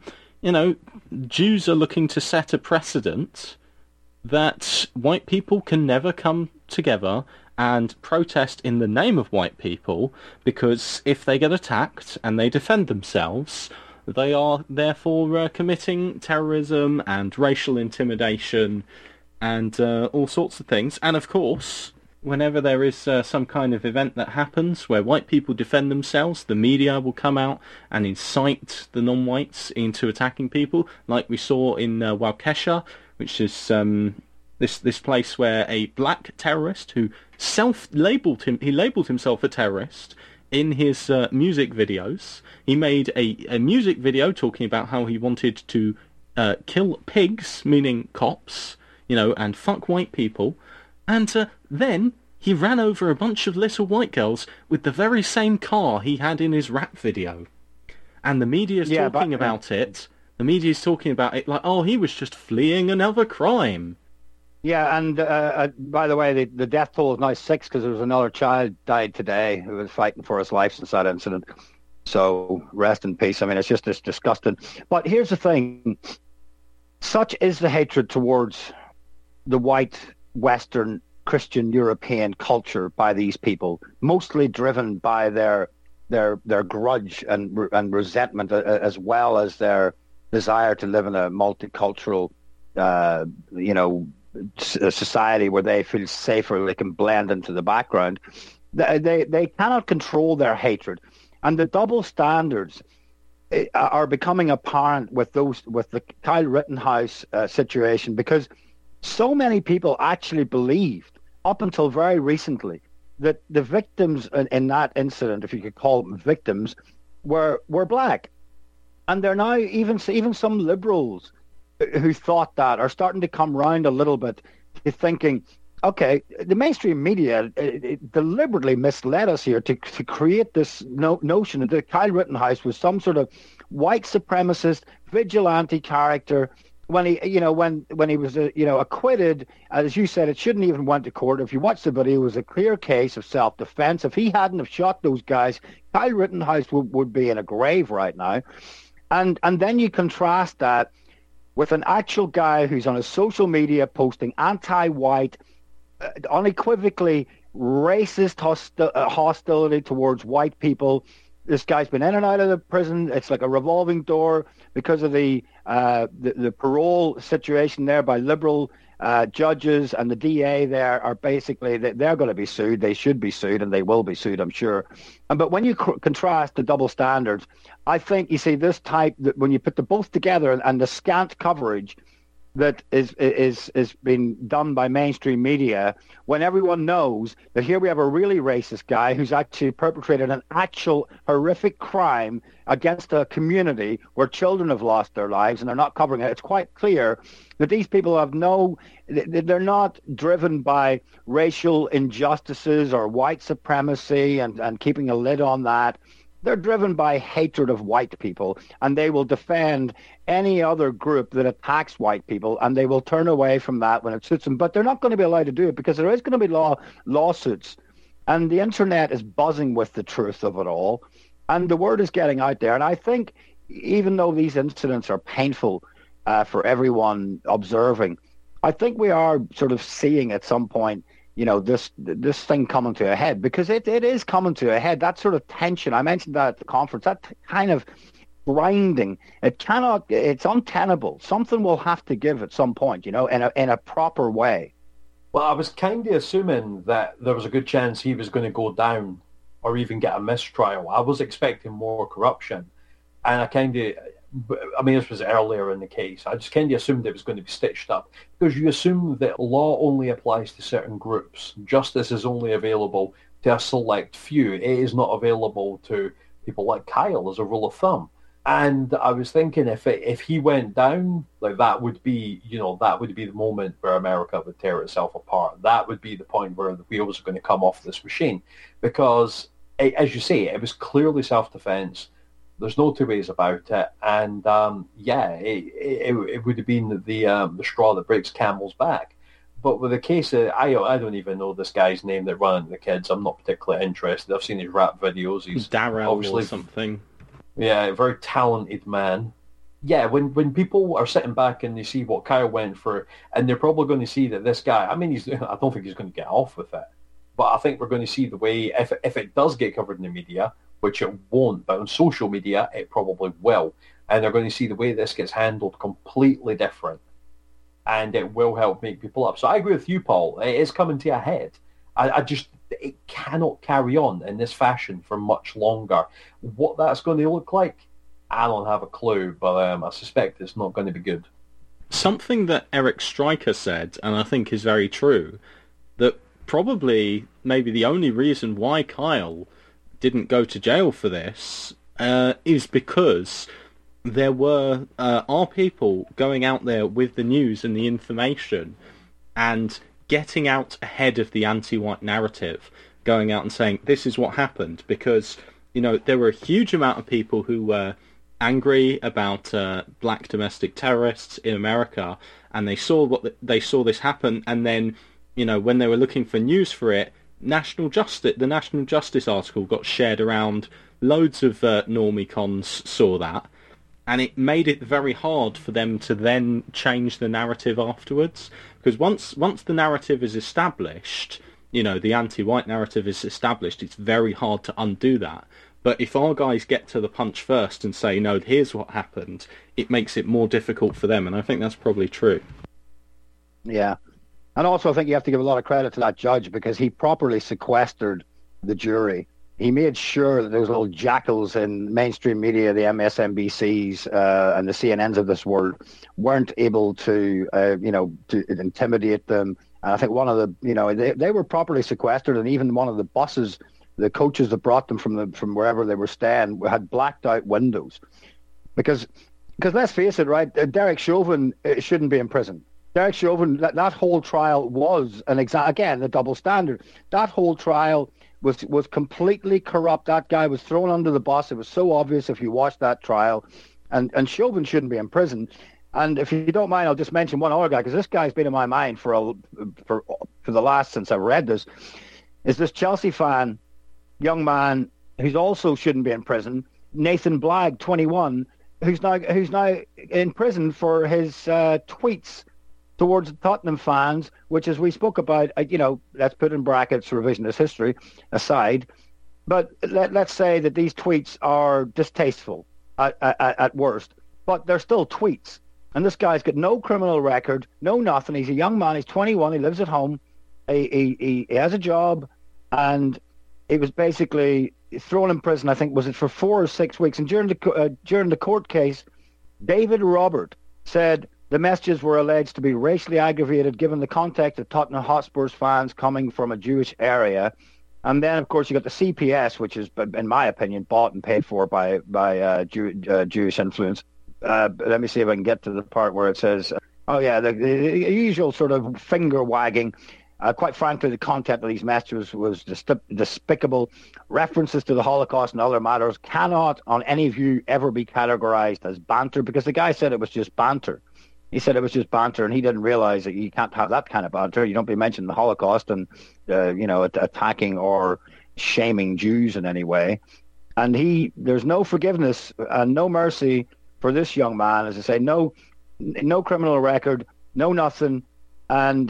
Jews are looking to set a precedent that white people can never come together and protest in the name of white people, because if they get attacked and they defend themselves, they are therefore committing terrorism and racial intimidation and all sorts of things. And of course, whenever there is some kind of event that happens where white people defend themselves, the media will come out and incite the non-whites into attacking people, like we saw in Waukesha, which is this place where a black terrorist who labelled himself a terrorist in his music videos. He made a music video talking about how he wanted to kill pigs, meaning cops, and fuck white people. And then he ran over a bunch of little white girls with the very same car he had in his rap video. And the media is talking about it. The media is talking about it like, oh, he was just fleeing another crime. Yeah, and by the way, the death toll is now 6 because there was another child died today who was fighting for his life since that incident. So rest in peace. It's just disgusting. But here's the thing. Such is the hatred towards the white, Western, Christian, European culture by these people, mostly driven by their grudge and resentment, as well as their desire to live in a multicultural, a society where they feel safer, they can blend into the background. They cannot control their hatred, and the double standards are becoming apparent with the Kyle Rittenhouse situation, because so many people actually believed up until very recently that the victims in that incident, if you could call them victims, were black, and they're now even some liberals who thought that are starting to come round a little bit to thinking, okay, the mainstream media deliberately misled us here to create this notion that Kyle Rittenhouse was some sort of white supremacist vigilante character. When he, when he was, acquitted, as you said, it shouldn't even went to court. If you watch the video, it was a clear case of self-defense. If he hadn't have shot those guys, Kyle Rittenhouse would be in a grave right now. And then you contrast that with an actual guy who's on his social media posting anti-white, unequivocally racist hostility towards white people. This guy's been in and out of the prison. It's like a revolving door because of the parole situation there by liberal judges, and the DA there are basically, they're going to be sued. They should be sued, and they will be sued, I'm sure. But when you contrast the double standards, I think you see this type, that when you put the both together and the scant coverage that is being done by mainstream media, when everyone knows that here we have a really racist guy who's actually perpetrated an actual horrific crime against a community where children have lost their lives, and they're not covering it. It's quite clear that these people have they're not driven by racial injustices or white supremacy and keeping a lid on that. They're driven by hatred of white people, and they will defend any other group that attacks white people, and they will turn away from that when it suits them. But they're not going to be allowed to do it because there is going to be lawsuits, and the internet is buzzing with the truth of it all, and the word is getting out there. And I think even though these incidents are painful for everyone observing, I think we are sort of seeing at some point, this thing coming to a head, because it is coming to a head. That sort of tension, I mentioned that at the conference, that kind of grinding, it's untenable. Something will have to give at some point, in a proper way. Well, I was kind of assuming that there was a good chance he was going to go down or even get a mistrial. I was expecting more corruption, and this was earlier in the case. I just kind of assumed it was going to be stitched up, because you assume that law only applies to certain groups. Justice is only available to a select few. It is not available to people like Kyle as a rule of thumb. And I was thinking if he went down, like, that would be the moment where America would tear itself apart. That would be the point where the wheels are going to come off this machine, because, as you say, it was clearly self-defense. There's no two ways about it, and it would have been the straw that breaks camel's back. But with the case of, I don't even know this guy's name that ran into the kids. I'm not particularly interested. I've seen his rap videos. He's Darrell obviously or something. Yeah, a very talented man. Yeah, when people are sitting back and they see what Kyle went for, and they're probably going to see that this guy, I don't think he's going to get off with it, but I think we're going to see the way, if it does get covered in the media, which it won't, but on social media it probably will, and they're going to see the way this gets handled completely different, and it will help make people up. So I agree with you, Paul. It is coming to a head. It cannot carry on in this fashion for much longer. What that's going to look like, I don't have a clue, but I suspect it's not going to be good. Something that Eric Stryker said, and I think is very true, that probably maybe the only reason why Kyle didn't go to jail for this is because there are people going out there with the news and the information and getting out ahead of the anti-white narrative, going out and saying this is what happened, because there were a huge amount of people who were angry about black domestic terrorists in America, and they saw this happen, and then when they were looking for news for it, the National Justice article got shared around. Loads of normie cons saw that, and it made it very hard for them to then change the narrative afterwards. Because once the narrative is established, the anti-white narrative is established, it's very hard to undo that. But if our guys get to the punch first and say, no, here's what happened, it makes it more difficult for them, and I think that's probably true. Yeah. And also, I think you have to give a lot of credit to that judge because he properly sequestered the jury. He made sure that those little jackals in mainstream media, the MSNBCs and the CNNs of this world, weren't able to, to intimidate them. And I think one of the, they were properly sequestered, and even one of the buses, the coaches that brought them from wherever they were staying, had blacked out windows, because let's face it, right? Derek Chauvin shouldn't be in prison. Derek Chauvin, that whole trial was again, the double standard. That whole trial was completely corrupt. That guy was thrown under the bus. It was so obvious if you watched that trial, and Chauvin shouldn't be in prison. And if you don't mind, I'll just mention one other guy, because this guy's been in my mind for the last, since I've read this, is this Chelsea fan, young man who's also shouldn't be in prison, Nathan Blagg, 21, who's now in prison for his tweets towards Tottenham fans, which, as we spoke about, let's put in brackets revisionist history aside, but let's say that these tweets are distasteful at worst, but they're still tweets. And this guy's got no criminal record, no nothing. He's a young man. He's 21. He lives at home. He has a job, and he was basically thrown in prison. I think was it for 4 or 6 weeks. And during the court case, David Robert said the messages were alleged to be racially aggravated, given the context of Tottenham Hotspur's fans coming from a Jewish area. And then, of course, you got the CPS, which is, in my opinion, bought and paid for by Jewish influence. Let me see if I can get to the part where it says, the usual sort of finger wagging. Quite frankly, the content of these messages was despicable. References to the Holocaust and other matters cannot, on any view, ever be categorized as banter, because the guy said it was just banter. He said it was just banter, and he didn't realize that you can't have that kind of banter. You don't be mentioning the Holocaust and, attacking or shaming Jews in any way. And there's no forgiveness and no mercy for this young man, as I say, no criminal record, no nothing. And,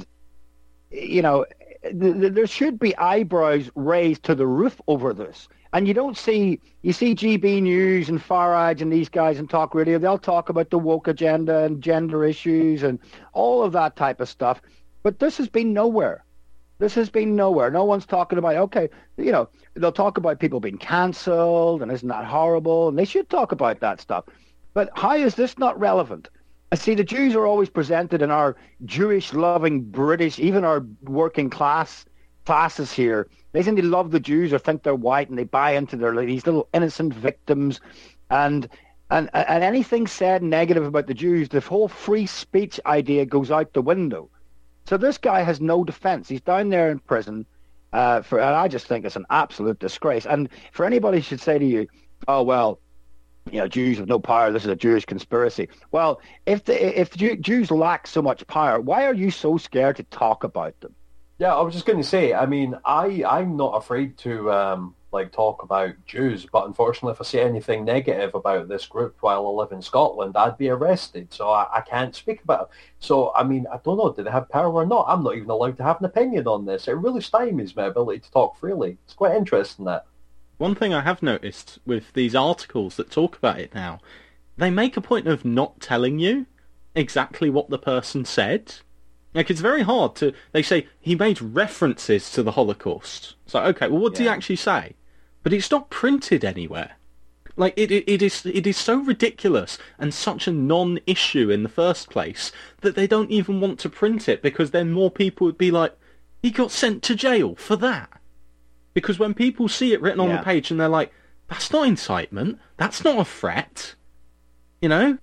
there should be eyebrows raised to the roof over this. And you see GB News and Farage and these guys in talk radio, they'll talk about the woke agenda and gender issues and all of that type of stuff. But this has been nowhere. No one's talking about, they'll talk about people being cancelled and isn't that horrible? And they should talk about that stuff. But how is this not relevant? I see the Jews are always presented in our Jewish-loving British, even our working classes here. They seem to love the Jews or think they're white, and they buy into these little innocent victims. And anything said negative about the Jews, the whole free speech idea goes out the window. So this guy has no defense. He's down there in prison, and I just think it's an absolute disgrace. And for anybody who should say to you, oh, well, Jews have no power, this is a Jewish conspiracy. Well, if Jews lack so much power, why are you so scared to talk about them? Yeah, I was just going to say, I mean, I'm not afraid to talk about Jews, but unfortunately, if I say anything negative about this group while I live in Scotland, I'd be arrested, so I can't speak about it. So, I mean, I don't know, do they have power or not? I'm not even allowed to have an opinion on this. It really stymies my ability to talk freely. It's quite interesting, that. One thing I have noticed with these articles that talk about it now, they make a point of not telling you exactly what the person said. Like, it's very hard to... They say, he made references to the Holocaust. It's like, okay, well, what did he actually say? But it's not printed anywhere. Like, it is so ridiculous and such a non-issue in the first place that they don't even want to print it, because then more people would be like, he got sent to jail for that. Because when people see it written on the page and they're like, that's not incitement, that's not a threat, Yeah.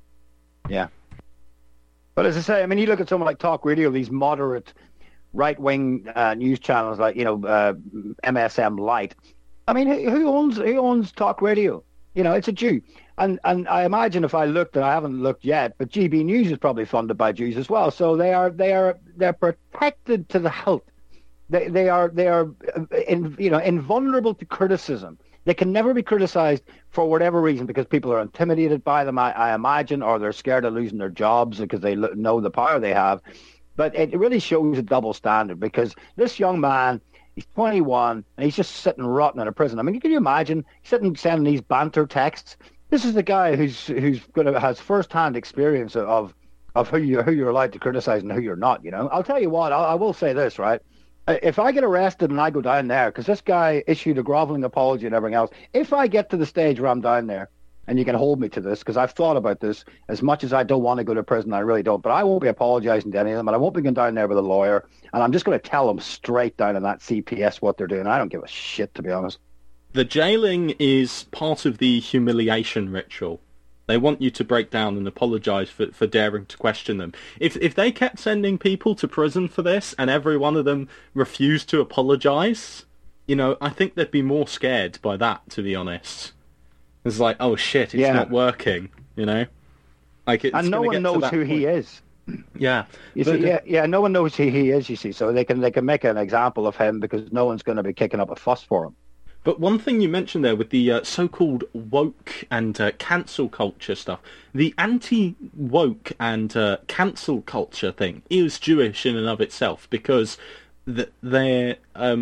But as I say, I mean, you look at someone like Talk Radio, these moderate right-wing news channels like, MSM Light. I mean, who owns Talk Radio? It's a Jew. And I imagine if I looked, and I haven't looked yet, but GB News is probably funded by Jews as well. So they're protected to the hilt. They are invulnerable to criticism. They can never be criticized for whatever reason, because people are intimidated by them, I imagine, or they're scared of losing their jobs because they know the power they have. But it really shows a double standard, because this young man, he's 21, and he's just sitting rotten in a prison. I mean, can you imagine sitting sending these banter texts? This is the guy who's has first-hand experience of of who you're allowed to criticize and who you're not. You know, I'll tell you what. I will say this, right? If I get arrested and I go down there, because this guy issued a groveling apology and everything else, if I get to the stage where I'm down there, and you can hold me to this, because I've thought about this, as much as I don't want to go to prison, I really don't, but I won't be apologizing to any of them, and I won't be going down there with a lawyer, and I'm just going to tell them straight down in that CPS what they're doing. I don't give a shit, to be honest. The jailing is part of the humiliation ritual. They want you to break down and apologise for daring to question them. If they kept sending people to prison for this, and every one of them refused to apologise, you know, I think they'd be more scared by that, to be honest. It's like, oh shit, it's not working, you know? Like, it's and no one knows who he is. Yeah. You see, no one knows who he is, you see, so they can make an example of him because no one's going to be kicking up a fuss for him. But one thing you mentioned there with the so-called woke and cancel culture stuff, the anti-woke and cancel culture thing is Jewish in and of itself, because it's a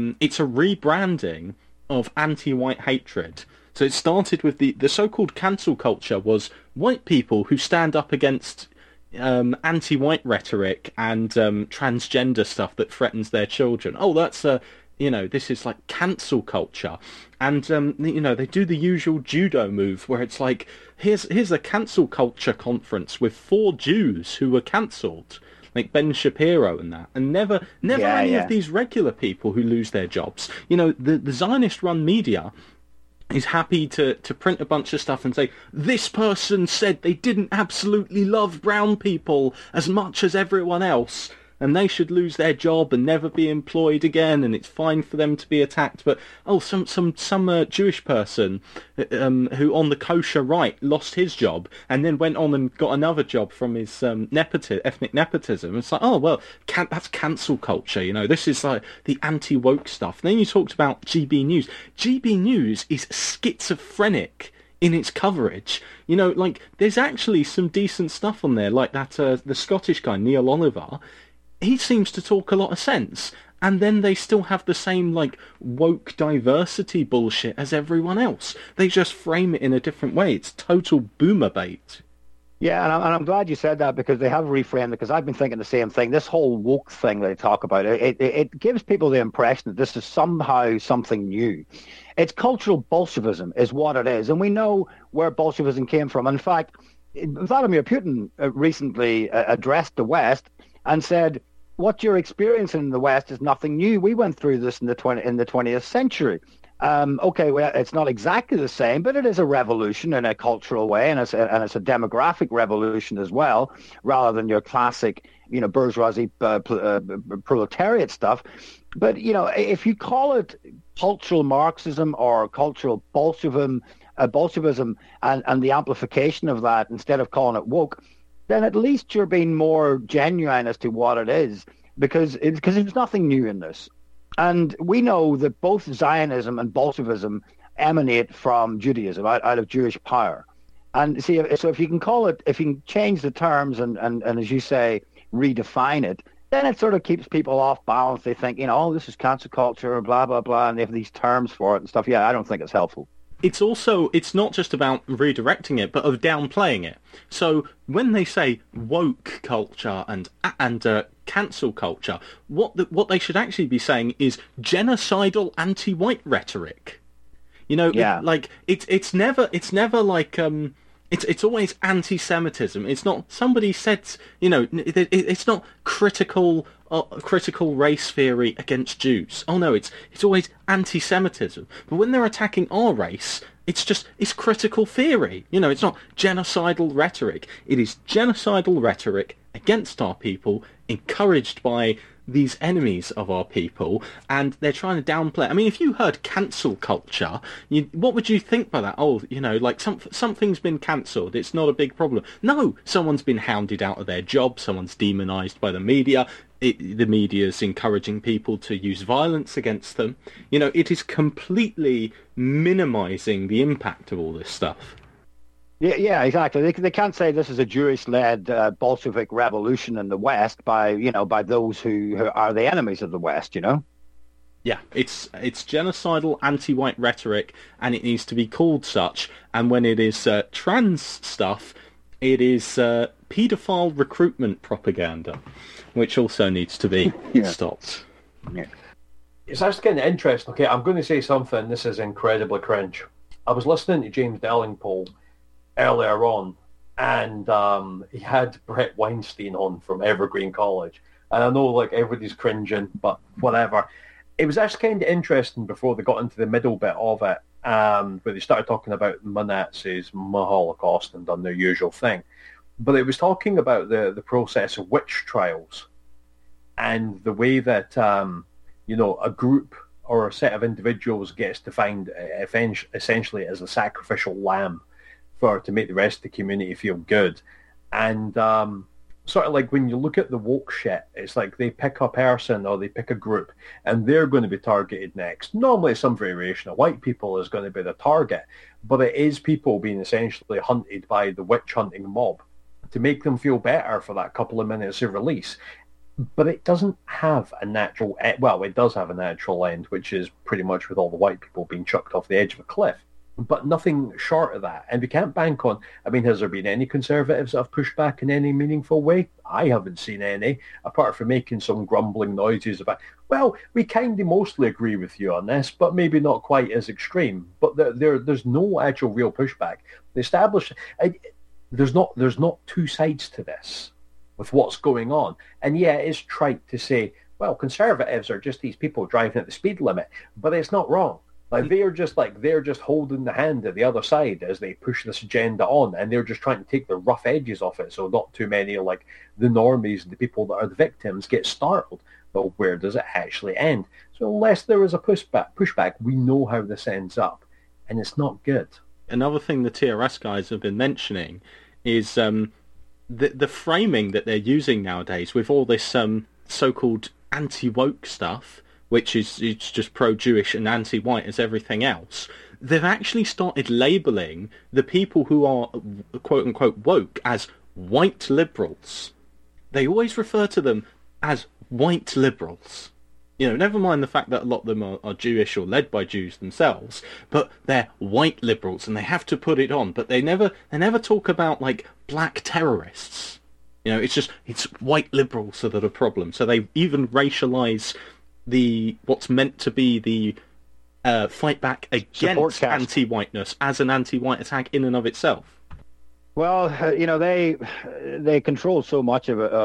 rebranding of anti-white hatred. So it started with the so-called cancel culture was white people who stand up against anti-white rhetoric and transgender stuff that threatens their children. Oh, that's this is like cancel culture. And they do the usual judo move where it's like, here's a cancel culture conference with 4 Jews who were cancelled, like Ben Shapiro and that, and never any of these regular people who lose their jobs. You know, the Zionist-run media is happy to print a bunch of stuff and say, this person said they didn't absolutely love brown people as much as everyone else, and they should lose their job and never be employed again, and it's fine for them to be attacked. But some Jewish person who on the kosher right lost his job and then went on and got another job from his ethnic nepotism. It's like, oh well, that's cancel culture. You know, this is like the anti-woke stuff. And then you talked about GB News. GB News is schizophrenic in its coverage. You know, like there's actually some decent stuff on there, like that the Scottish guy Neil Oliver. He seems to talk a lot of sense, and then they still have the same, like, woke diversity bullshit as everyone else. They just frame it in a different way. It's total boomer bait. Yeah, and I'm glad you said that, because they have reframed it, because I've been thinking the same thing. This whole woke thing they talk about, it gives people the impression that this is somehow something new. It's cultural Bolshevism is what it is, and we know where Bolshevism came from. In fact, Vladimir Putin recently addressed the West and said, what you're experiencing in the West is nothing new. We went through this in the 20th century. Okay, well, it's not exactly the same, but it is a revolution in a cultural way, and it's a demographic revolution as well, rather than your classic, bourgeoisie proletariat stuff. But if you call it cultural Marxism or cultural Bolshevism, and the amplification of that instead of calling it woke, then at least you're being more genuine as to what it is, because there's nothing new in this. And we know that both Zionism and Bolshevism emanate from Judaism, out of Jewish power. And see, so if you can call it, if you can change the terms and as you say, redefine it, then it sort of keeps people off balance. They think, this is cancel culture and blah, blah, blah, and they have these terms for it and stuff. Yeah, I don't think it's helpful. It's not just about redirecting it, but of downplaying it. So when they say woke culture and cancel culture, what they should actually be saying is genocidal anti-white rhetoric. It's never like it's always anti-Semitism. It's not somebody said, it's not critical race theory against Jews. Oh no, it's always anti-Semitism. But when they're attacking our race, it's critical theory. It's not genocidal rhetoric. It is genocidal rhetoric against our people, encouraged by these enemies of our people, and they're trying to downplay. I mean, if you heard cancel culture, what would you think by that? Oh, like something's been cancelled. It's not a big problem. No, someone's been hounded out of their job. Someone's demonised by the media. The media is encouraging people to use violence against them. It is completely minimising the impact of all this stuff. Yeah, exactly. They can't say this is a Jewish-led Bolshevik revolution in the West by those who are the enemies of the West. Yeah, it's genocidal anti-white rhetoric, and it needs to be called such. And when it is trans stuff, it is paedophile recruitment propaganda, which also needs to be stopped. Yeah. It's actually kind of interesting. Okay, I'm going to say something. This is incredibly cringe. I was listening to James Delingpole earlier on, and he had Brett Weinstein on from Evergreen College. And I know, like, everybody's cringing, but whatever. It was actually kind of interesting before they got into the middle bit of it, where they started talking about Nazis, Holocaust, and done their usual thing. But it was talking about the process of witch trials and the way that, a group or a set of individuals gets defined essentially as a sacrificial lamb to make the rest of the community feel good. And sort of like when you look at the woke shit, it's like they pick a person or they pick a group and they're going to be targeted next. Normally some variation of white people is going to be the target, but it is people being essentially hunted by the witch hunting mob to make them feel better for that couple of minutes of release. But it doesn't have a natural... Well, it does have a natural end, which is pretty much with all the white people being chucked off the edge of a cliff. But nothing short of that. And we can't bank on... I mean, has there been any conservatives that have pushed back in any meaningful way? I haven't seen any, apart from making some grumbling noises about, well, we kind of mostly agree with you on this, but maybe not quite as extreme. But there's no actual real pushback. The established... There's not two sides to this with what's going on. And yeah, it's trite to say, well, conservatives are just these people driving at the speed limit, but it's not wrong. Like they're just holding the hand of the other side as they push this agenda on, and they're just trying to take the rough edges off it, so not too many like the normies and the people that are the victims get startled. But where does it actually end? So unless there is a pushback, we know how this ends up, and it's not good. Another thing the TRS guys have been mentioning is the framing that they're using nowadays with all this so-called anti-woke stuff, which is just pro-Jewish and anti-white as everything else. They've actually started labelling the people who are quote-unquote woke as white liberals. They always refer to them as white liberals. You know, never mind the fact that a lot of them are Jewish or led by Jews themselves, but they're white liberals and they have to put it on. But they never talk about like black terrorists. You know, it's white liberals that are the problem. So they even racialize what's meant to be the fight back against anti-whiteness as an anti-white attack in and of itself. Well, they control so much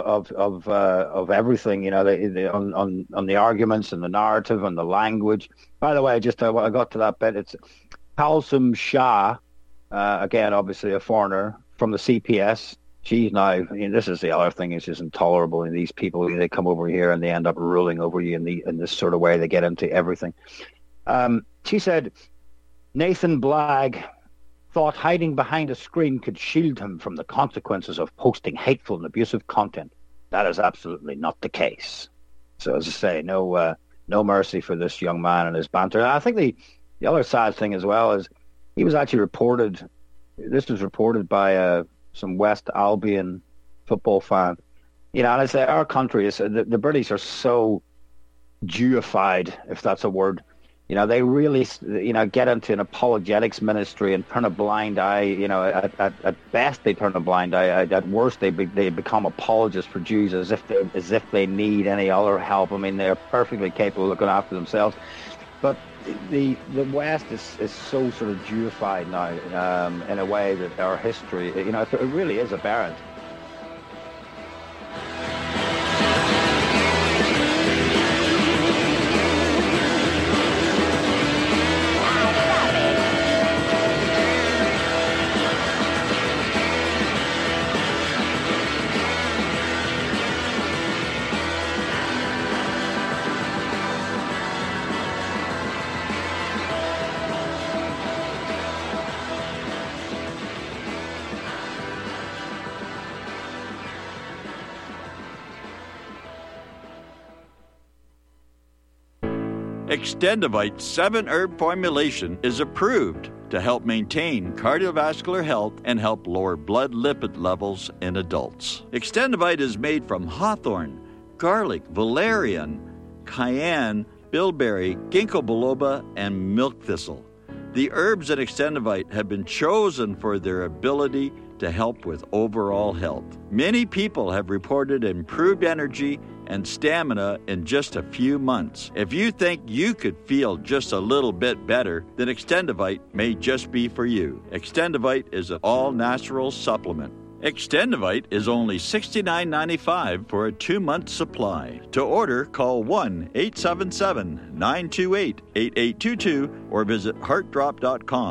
of everything. You know, they on the arguments and the narrative and the language. By the way, I got to that bit. It's Kalsum Shah, again, obviously a foreigner from the CPS. She's now. I mean, this is the other thing. It's just intolerable. And these people, they come over here and they end up ruling over you in this sort of way. They get into everything. She said, Nathan Blagg thought hiding behind a screen could shield him from the consequences of posting hateful and abusive content. That is absolutely not the case. So as I say, no mercy for this young man and his banter. And I think the other sad thing as well is he was actually reported. This was reported by some West Albion football fan. You know, and I say our country is the British are so Jewified, if that's a word. You know, they really, get into an apologetics ministry and turn a blind eye. You know, at best they turn a blind eye. At worst, they become apologists for Jews as if they need any other help. I mean, they're perfectly capable of looking after themselves. But the West is so sort of Jewified now in a way that our history, it really is aberrant. Extendivite 7-herb formulation is approved to help maintain cardiovascular health and help lower blood lipid levels in adults. Extendivite is made from hawthorn, garlic, valerian, cayenne, bilberry, ginkgo biloba, and milk thistle. The herbs in Extendivite have been chosen for their ability to help with overall health. Many people have reported improved energy and stamina in just a few months. If you think you could feel just a little bit better, then Extendivite may just be for you. Extendivite is an all-natural supplement. Extendivite is only $69.95 for a 2-month supply. To order, call 1-877-928-8822 or visit heartdrop.com.